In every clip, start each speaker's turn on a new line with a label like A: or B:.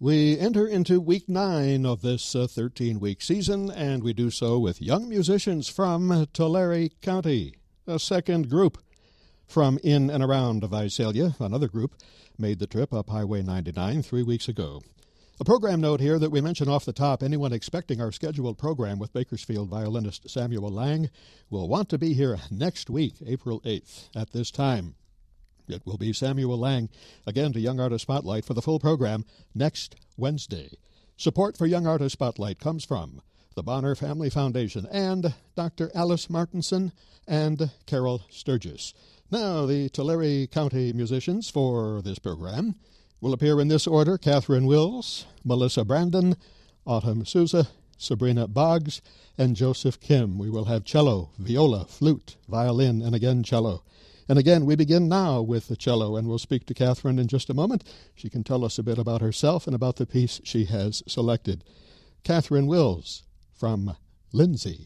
A: We enter into week 9 of this 13-week season, and we do so with young musicians from Tulare County, a second group. From in and around Visalia, another group made the trip up Highway 99 3 weeks ago. A program note here that we mention off the top, anyone expecting our scheduled program with Bakersfield violinist Samuel Lang will want to be here next week, April 8th, at this time. It will be Samuel Lang, again to Young Artist Spotlight for the full program next Wednesday. Support for Young Artist Spotlight comes from the Bonner Family Foundation and Dr. Alice Martinson and Carol Sturgis. Now, the Tulare County musicians for this program will appear in this order: Catherine Wills, Melissa Brandon, Autumn Souza, Sabrina Boggs, and Joseph Kim. We will have cello, viola, flute, violin, and again cello. And again, we begin now with the cello, and we'll speak to Catherine in just a moment. She can tell us a bit about herself and about the piece she has selected. Catherine Wills from Lindsay.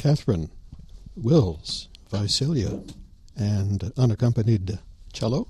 A: Catherine Wills, Visalia, and unaccompanied cello.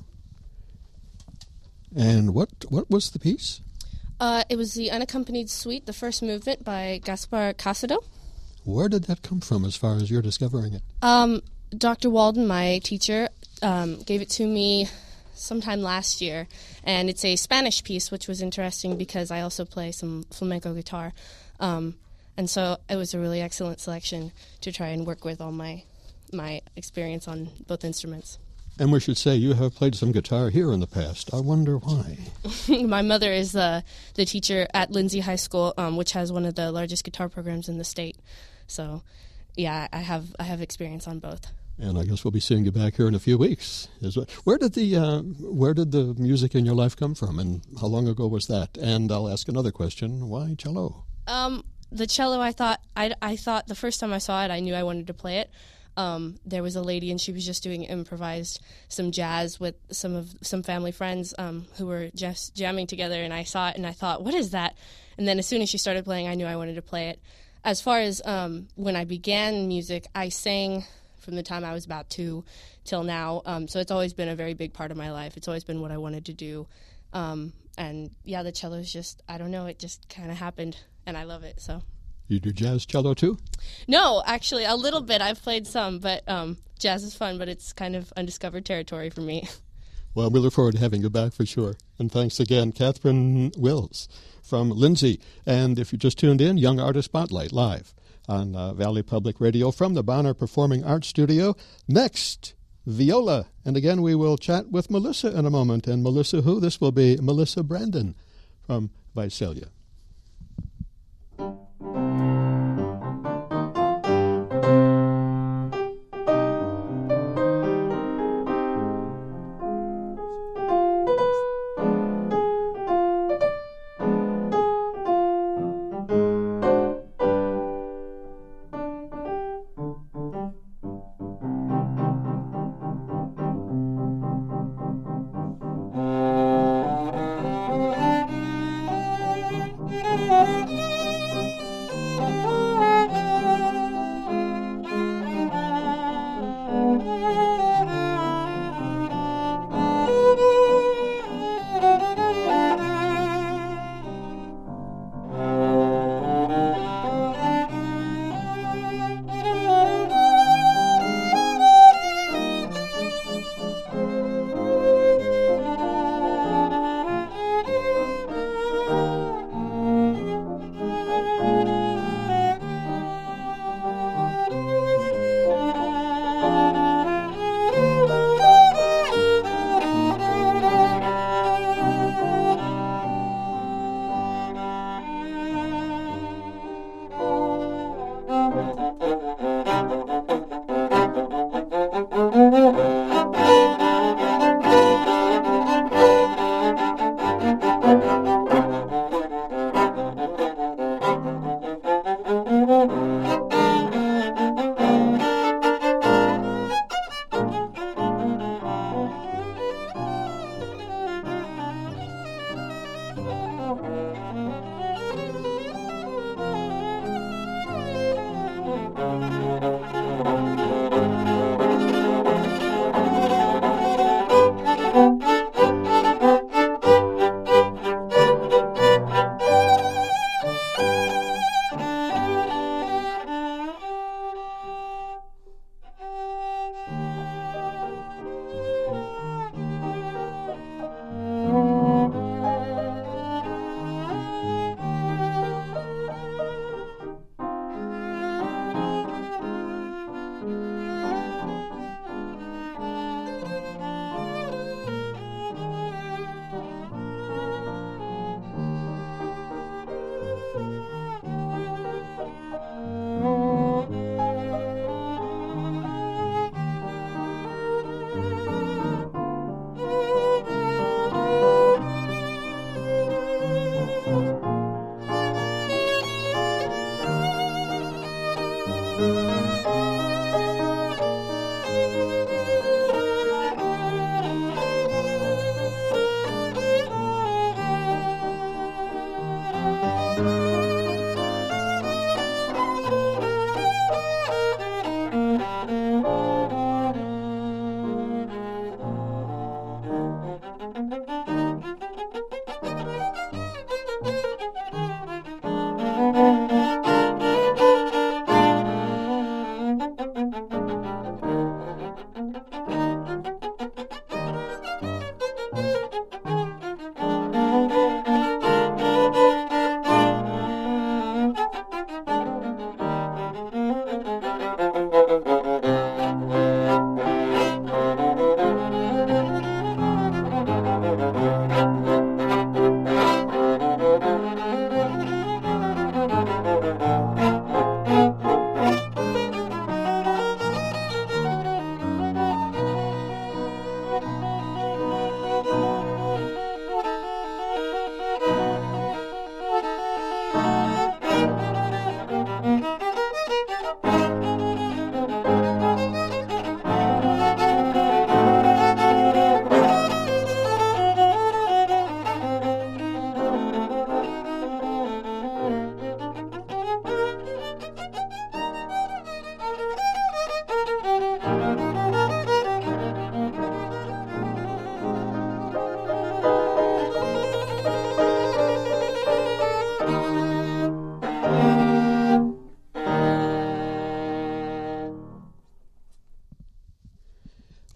A: And what was the piece?
B: It was the Unaccompanied Suite, the first movement by Gaspar Casado.
A: Where did that come from as far as you're discovering it?
B: Dr. Walden, my teacher, gave it to me sometime last year, and it's a Spanish piece, which was interesting because I also play some flamenco guitar. And so it was a really excellent selection to try and work with all my experience on both instruments.
A: And we should say you have played some guitar here in the past. I wonder why.
B: My mother is the teacher at Lindsay High School, which has one of the largest guitar programs in the state. So, yeah, I have experience on both.
A: And I guess we'll be seeing you back here in a few weeks. Where did the music in your life come from, and how long ago was that? And I'll ask another question: why cello?
B: The cello, I thought the first time I saw it, I knew I wanted to play it. There was a lady, and she was just doing improvised some jazz with some family friends who were just jamming together, and I saw it and I thought, what is that? And then as soon as she started playing, I knew I wanted to play it. As far as when I began music, I sang from the time I was about 2 till now, so it's always been a very big part of my life. It's always been what I wanted to do, and yeah, the cello is just, I don't know, it just kind of happened, and I love it, so.
A: You do jazz cello too?
B: No, actually, a little bit. I've played some, but jazz is fun, but it's kind of undiscovered territory for me.
A: Well, we look forward to having you back for sure. And thanks again, Catherine Wills from Lindsay. And if you just tuned in, Young Artist Spotlight live on Valley Public Radio from the Bonner Performing Arts Studio. Next, viola. And again, we will chat with Melissa in a moment. And Melissa who? This will be Melissa Brandon from Visalia.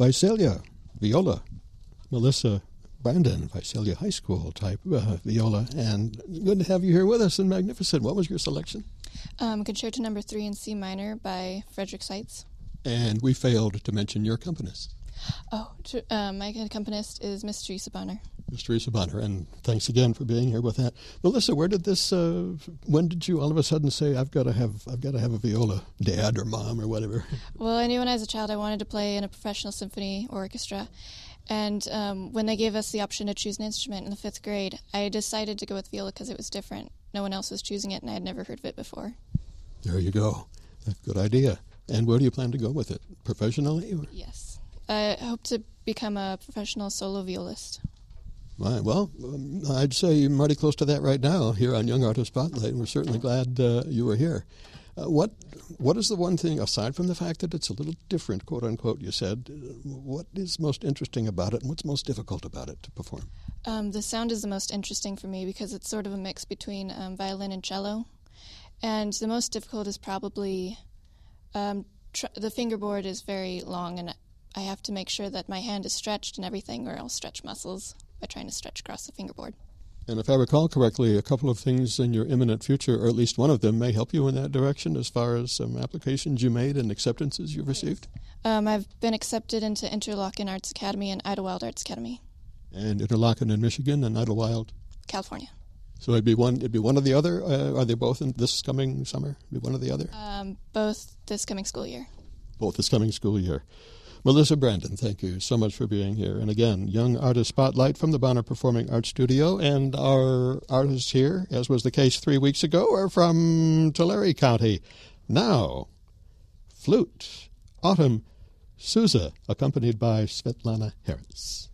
A: Visalia, viola. Melissa Brandon, Visalia High School type viola. And good to have you here with us and magnificent. What was your selection?
C: Concerto Number 3 in C minor by Frederick Seitz.
A: And we failed to mention your accompanist.
C: My accompanist is Miss Teresa Bonner.
A: Miss Teresa Bonner, and thanks again for being here with that. Melissa, where did this? When did you all of a sudden say, "I've got to have a viola"? Dad or mom or whatever.
C: Well, I knew when I was a child I wanted to play in a professional symphony orchestra, and when they gave us the option to choose an instrument in the 5th grade, I decided to go with viola because it was different. No one else was choosing it, and I had never heard of it before.
A: There you go. Good idea. And where do you plan to go with it? Professionally? Or?
C: Yes. I hope to become a professional solo violist.
A: Right. Well, I'd say you're mighty close to that right now here on Young Artist Spotlight, and we're certainly glad you were here. What is the one thing, aside from the fact that it's a little different, quote unquote, you said, what is most interesting about it and what's most difficult about it to perform?
C: The sound is the most interesting for me because it's sort of a mix between violin and cello. And the most difficult is probably the fingerboard is very long, and I have to make sure that my hand is stretched and everything, or I'll stretch muscles by trying to stretch across the fingerboard.
A: And if I recall correctly, a couple of things in your imminent future, or at least one of them, may help you in that direction as far as some applications you made and acceptances you've received?
C: I've been accepted into Interlochen Arts Academy and Idlewild Arts Academy.
A: And Interlochen in Michigan and Idlewild?
C: California.
A: So it'd be one or the other? Are they both in this coming summer? Be one or the other?
C: Both this coming school year.
A: Both this coming school year. Melissa Brandon, thank you so much for being here. And again, Young Artist Spotlight from the Bonner Performing Arts Studio. And our artists here, as was the case 3 weeks ago, are from Tulare County. Now, flute, Autumn Souza, accompanied by Svetlana Harris.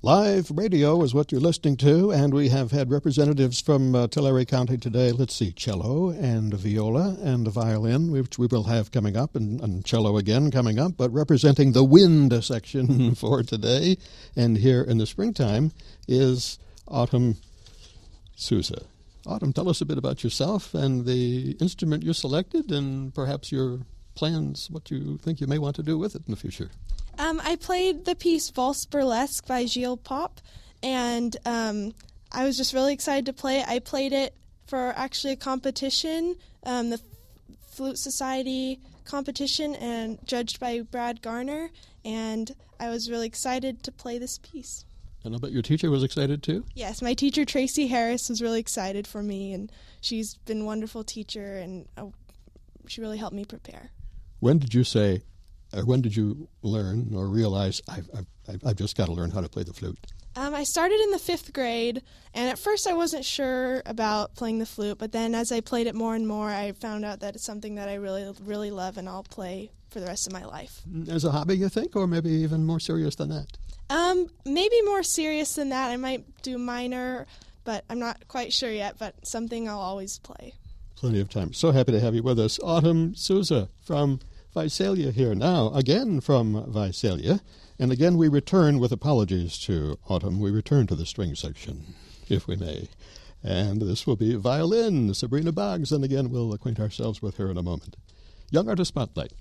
A: Live radio is what you're listening to, and we have had representatives from Tulare County today. Let's see, cello and viola and violin, which we will have coming up, and cello again coming up, but representing the wind section for today and here in the springtime is Autumn Souza. Autumn, tell us a bit about yourself and the instrument you selected and perhaps your plans, what you think you may want to do with it in the future.
D: I played the piece Valse Burlesque by Gilles Pop, and I was just really excited to play it. I played it for actually a competition, the Flute Society competition, and judged by Brad Garner, and I was really excited to play this piece.
A: And I bet your teacher was excited too?
D: Yes, my teacher Tracy Harris was really excited for me, and she's been a wonderful teacher, and she really helped me prepare.
A: When did you say, or when did you learn or realize, I've just got to learn how to play the flute?
D: I started in the 5th grade, and at first I wasn't sure about playing the flute, but then as I played it more and more, I found out that it's something that I really, really love, and I'll play for the rest of my life.
A: As a hobby, you think, or maybe even more serious than that?
D: Maybe more serious than that. I might do minor, but I'm not quite sure yet, but something I'll always play.
A: Plenty of time. So happy to have you with us. Autumn Souza from Visalia here now, again from Visalia. And again, we return with apologies to Autumn. We return to the string section, if we may. And this will be violin, Sabrina Boggs. And again, we'll acquaint ourselves with her in a moment. Young Artist Spotlight.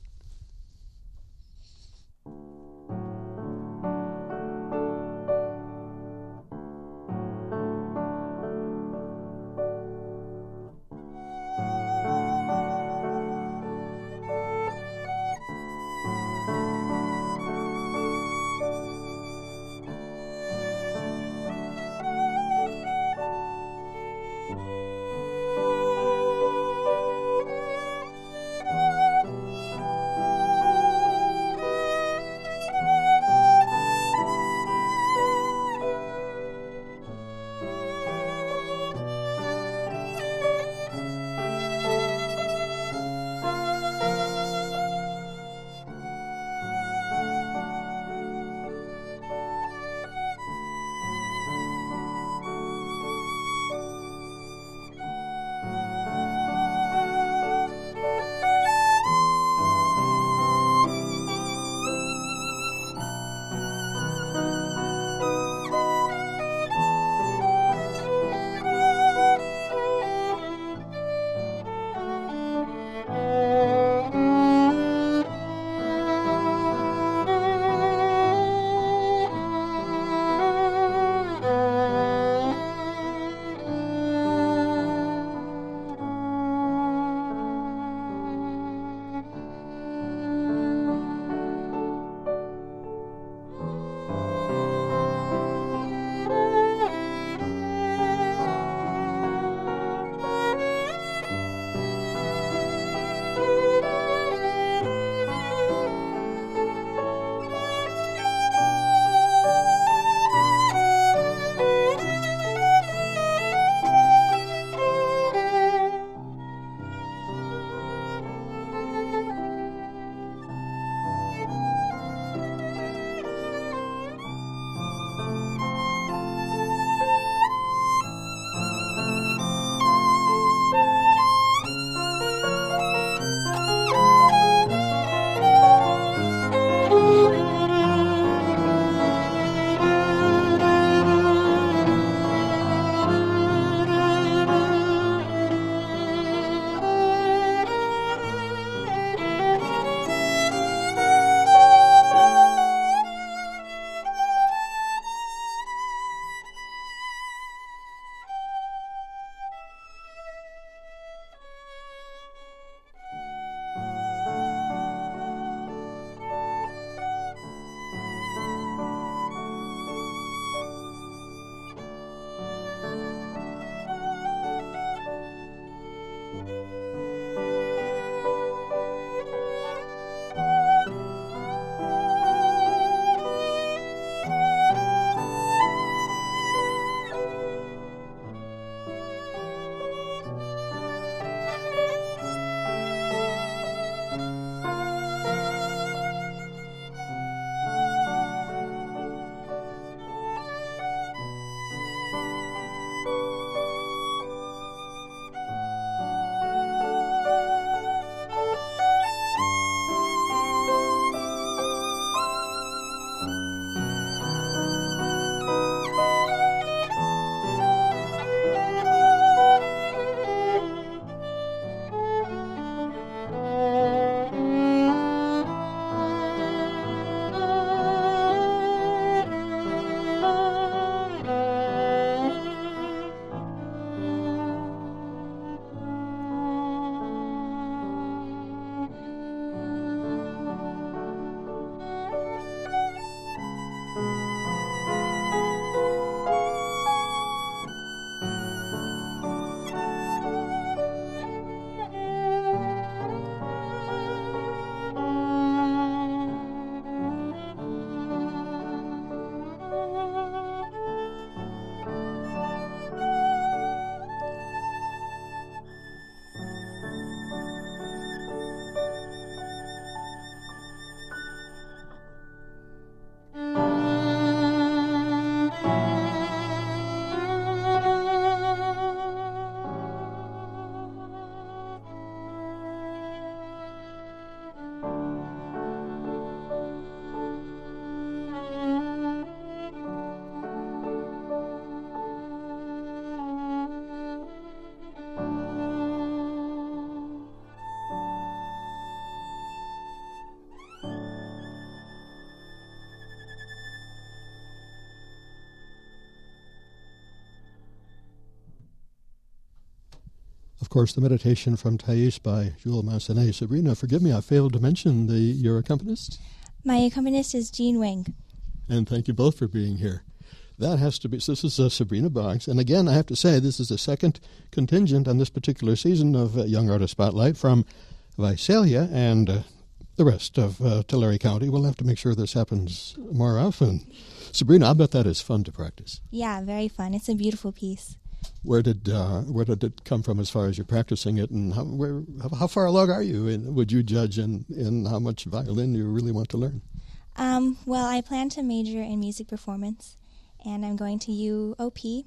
A: course, the meditation from Thais by Jules Massenet. Sabrina, forgive me, I failed to mention your accompanist.
E: My accompanist is Jean Wing.
A: And thank you both for being here. That has to be, so this is Sabrina Boggs. And again, I have to say, this is the second contingent on this particular season of Young Artist Spotlight from Visalia, and the rest of Tulare County. We'll have to make sure this happens more often. Sabrina, I bet that is fun to practice.
E: Yeah, very fun. It's a beautiful piece.
A: Where did it come from as far as you're practicing it, and how far along are you? And would you judge in how much violin you really want to learn?
E: Well, I plan to major in music performance, and I'm going to UOP.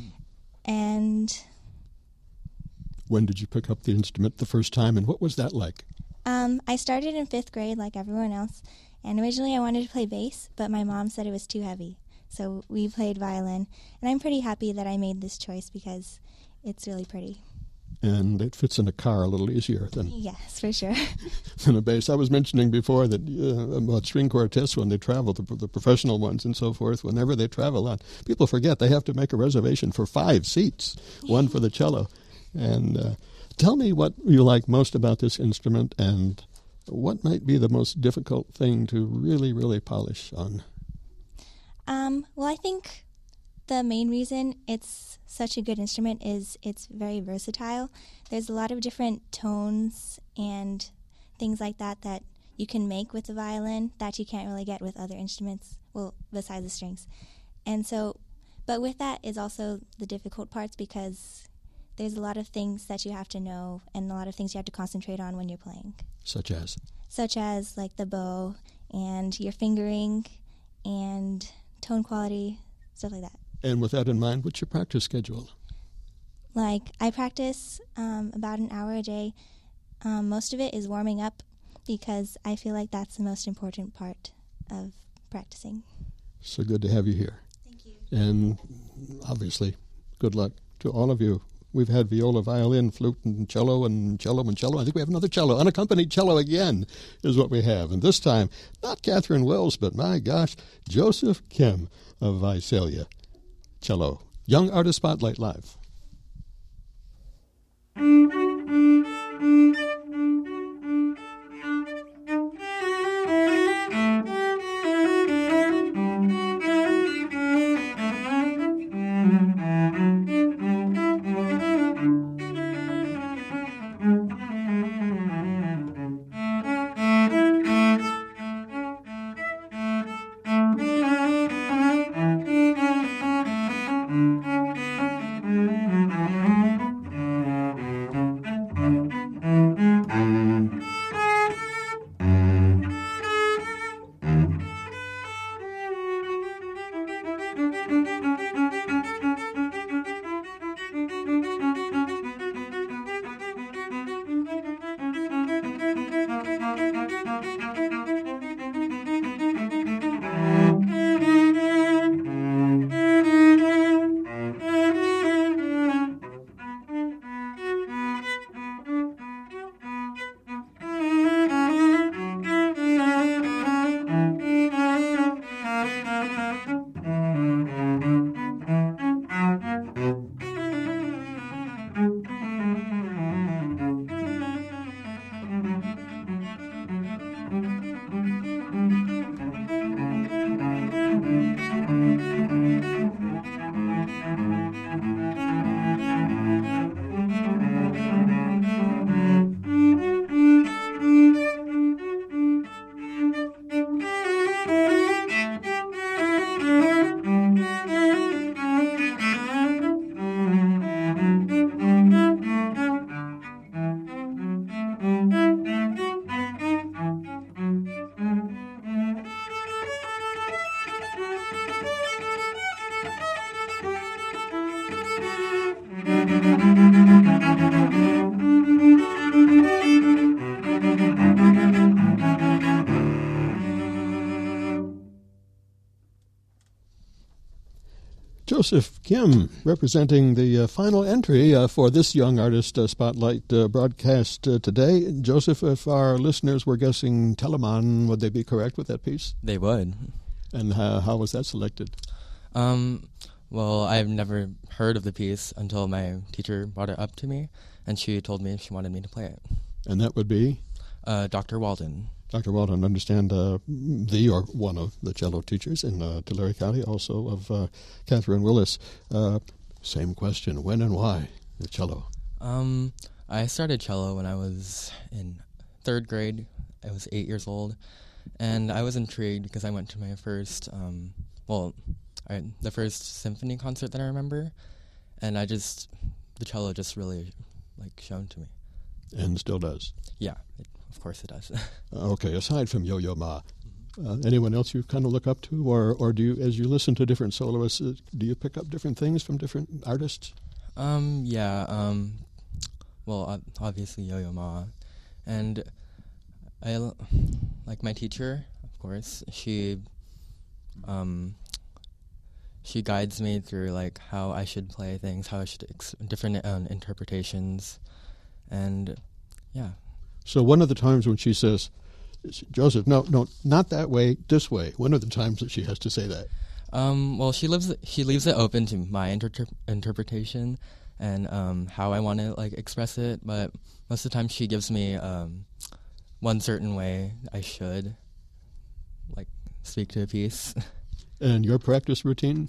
E: And
A: when did you pick up the instrument the first time, and what was that like?
E: I started in 5th grade like everyone else, and originally I wanted to play bass, but my mom said it was too heavy. So we played violin, and I'm pretty happy that I made this choice because it's really pretty.
A: And it fits in a car a little easier than
E: yes, for sure.
A: than a bass. I was mentioning before that about string quartets when they travel, the professional ones and so forth, whenever they travel on, people forget they have to make a reservation for 5 seats, one for the cello. And tell me what you like most about this instrument and what might be the most difficult thing to really, really polish on.
E: Well, I think the main reason it's such a good instrument is it's very versatile. There's a lot of different tones and things like that you can make with the violin that you can't really get with other instruments, well, besides the strings. And so, but with that is also the difficult parts because there's a lot of things that you have to know and a lot of things you have to concentrate on when you're playing.
A: Such as? Such
E: as like the bow and your fingering and tone quality, stuff like that.
A: And with that in mind, what's your practice schedule?
E: Like, I practice about an hour a day. Most of it is warming up because I feel like that's the most important part of practicing. So
A: good to have you here.
E: Thank you.
A: And obviously, good luck to all of you. We've had viola, violin, flute, and cello, and cello, and cello. I think we have another cello. Unaccompanied cello again is what we have. And this time, not Catherine Wells, but my gosh, Joseph Kim of Visalia. Cello. Young Artist Spotlight Live. Joseph Kim, representing the final entry for this Young Artist Spotlight broadcast today. Joseph, if our listeners were guessing Telemann, would they be correct with that piece?
F: They would.
A: And how was that selected?
F: Well, I've never heard of the piece until my teacher brought it up to me, and she told me she wanted me to play it.
A: And that would be?
F: Dr. Walden.
A: Dr. Walden, I understand the or one of the cello teachers in Tulare County, also of Catherine Willis. Same question, when and why the cello?
F: I started cello when I was in 3rd grade. I was 8 years old, and I was intrigued because I went to my first, the first symphony concert that I remember, and the cello just really, shown to me.
A: And still does?
F: Yeah, of course it does.
A: Okay, aside from Yo-Yo Ma, anyone else you kind of look up to, or do you, as you listen to different soloists, do you pick up different things from different artists?
F: Obviously Yo-Yo Ma, and I like my teacher, of course. She guides me through how I should play things, how I should different interpretations, and yeah.
A: So one of the times when she says, Joseph, no, not that way, this way. When are the times that she has to say that?
F: She leaves it open to my interpretation and how I want to express it. But most of the time, she gives me one certain way I should speak to a piece.
A: And your practice routine?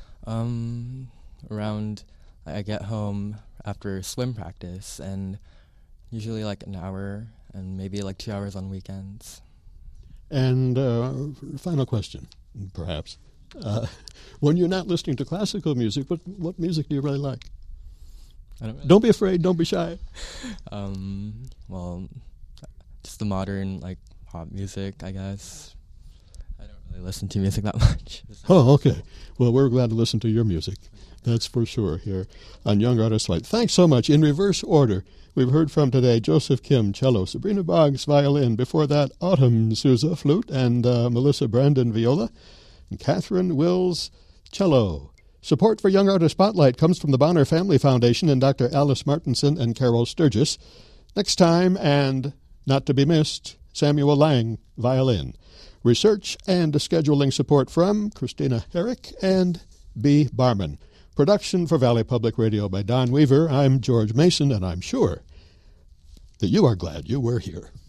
F: Around I get home after swim practice, and usually an hour, and maybe 2 hours on weekends. And
A: final question, perhaps. When you're not listening to classical music, what music do you really like? Don't be afraid, don't be shy.
F: Just the modern, pop music, I guess. I don't really listen to music that much.
A: Oh, okay. Well, we're glad to listen to your music. That's for sure here on Young Artist Light. Thanks so much. In reverse order, we've heard from today Joseph Kim, cello, Sabrina Boggs, violin. Before that, Autumn Souza, flute, and Melissa Brandon, viola, and Catherine Wills, cello. Support for Young Artist Spotlight comes from the Bonner Family Foundation and Dr. Alice Martinson and Carol Sturgis. Next time, and not to be missed, Samuel Lang, violin. Research and scheduling support from Christina Herrick and B. Barman. Production for Valley Public Radio by Don Weaver. I'm George Mason, and I'm sure that you are glad you were here.